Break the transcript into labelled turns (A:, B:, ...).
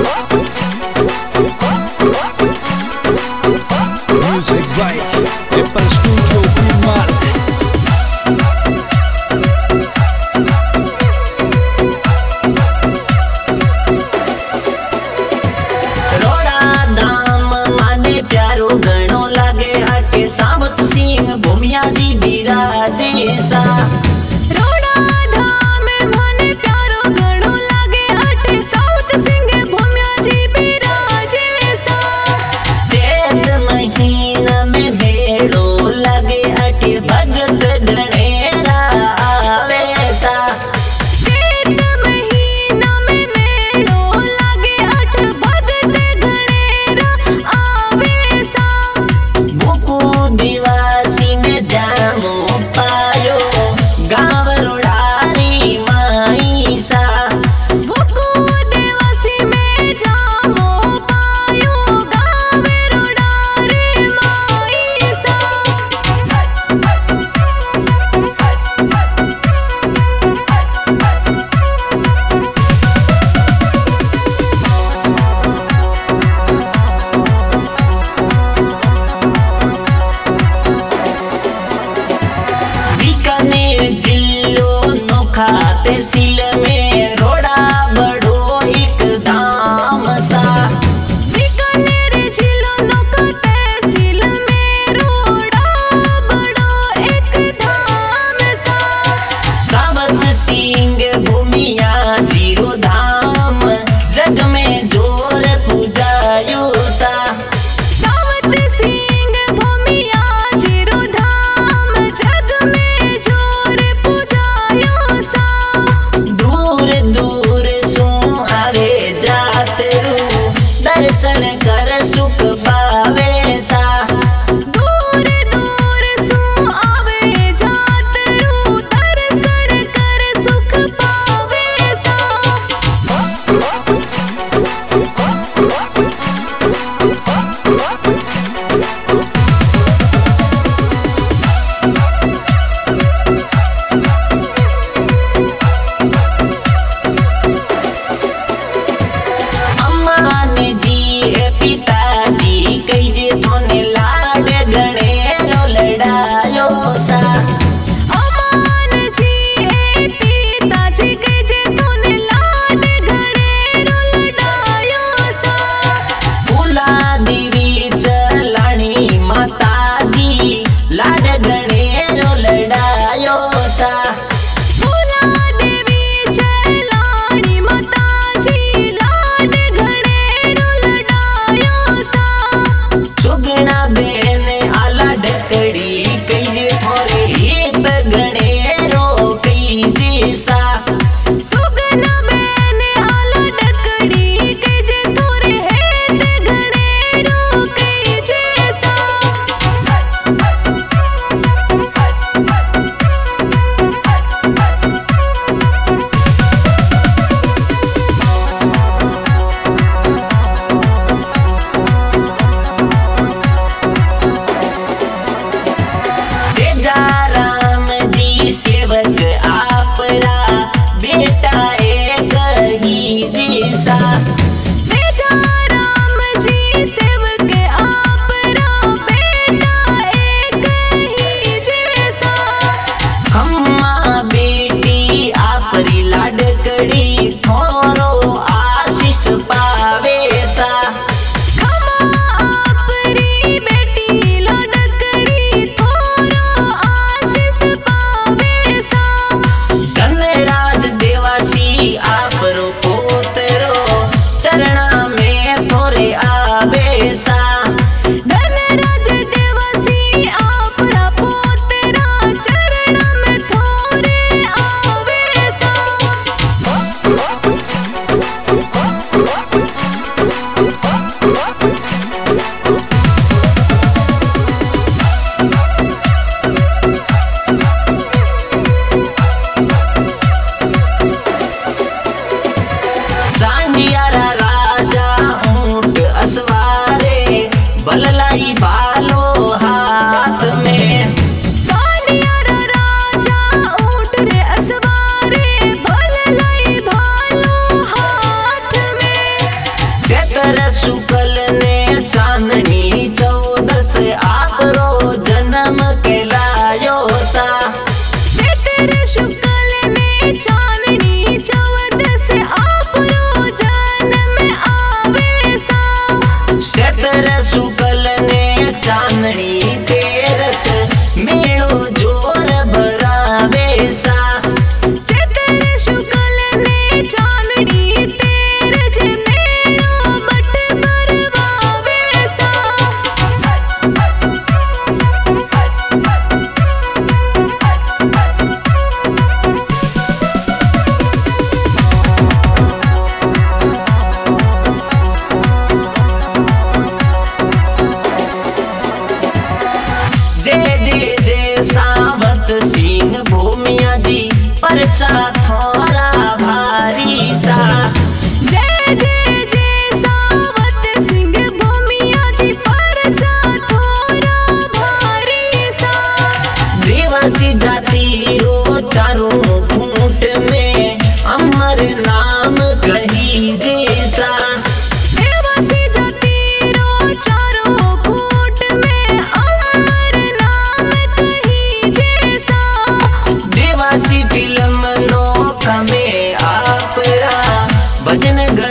A: Music by Apple Studio Bimal.
B: रोड़ा धाम माने प्यारो गणो लागे हटे सावत सिंह भूमिया जी बिराजे सा।
C: रोड़ा धाम माने प्यारो गणो लागे हटे सावत सिंह भूमिया जी बिराजे सा।
B: चैत महीना में मेड़ो लागे हटे भगत गणेरा आवे सा।
C: चैत महीना में मेलो लागे हट भगत गणेरा आवे सा।
B: भूकू दिवासी में जामो पायो गाँव रोड़ारी माई सा।
C: भुकु देवासी में जामो पायो गावे रोडारे माई सा।
B: बीकानेर जिल्लो नोखा तहसील में रोड़ा बड़ो एक धाम सा।
C: बीकानेर जिलो नोका तहसील में रोड़ा बड़ो एक धाम सा।
B: सावत सिंह भूमिया जीरो धाम जग में जोर पूजायो सा।
C: सावत सिंह भूमिया जीरो धाम जग में जोर पूजायो सा।
B: दूर दूर सो आवे जातरू दर्शन कर सुख पावे सा।
C: दूर दूर सो आवे जातरू दर्शन कर सुख पावे सा।
B: अम्मा ने जी है पिताजी कई जे थोने लाड गणेरो लड़ायो सा।
C: अमान जी है पिताजी के जे तोने लाड गणेरो लड़ायो सा।
B: फूला देवी चलाणी माताजी लाड गणेरो लड़ायो सा।
C: फूला देवी चलाणी माताजी लाड गणेरो लड़ायो सा।
B: सुगना बेन आला डकड़ी कई जे थोरे हित गणेरो कई जे सा।
C: सुगना बेने आला डकड़ी के जे थोरे हेत गणेरो के जैसा।
B: तेजा राम जी सेवक आपरा बेटा एक ही जैसा।
C: तेजा राम जी सेवक आपरा बेटा एक ही जैसा।
B: खम्मा बेटी आपरी लाडकड़ी थोरो आशीष पावे सा।
C: खमा आपरी बेटी लाडकड़ी थोरो आशीष पावे सा।
B: धनराज देवासी आपरो पोतरो चरणा में थोरे आवे सा।
C: धनराज देवासी आपरा पोतरा चरण में थोरे आवे सा।
B: सांडियारा राजा ऊंट असवारे बललाई भालो हाथ में।
C: सानियारा राजा ऊंट रे असवारे भल लाई भालो हाथ में।
B: नाम कही जैसा।
C: देवासी जतीरो चारों कूट में अमर नाम कही जैसा।
B: देवासी फिल्म नोका में आपरा भजन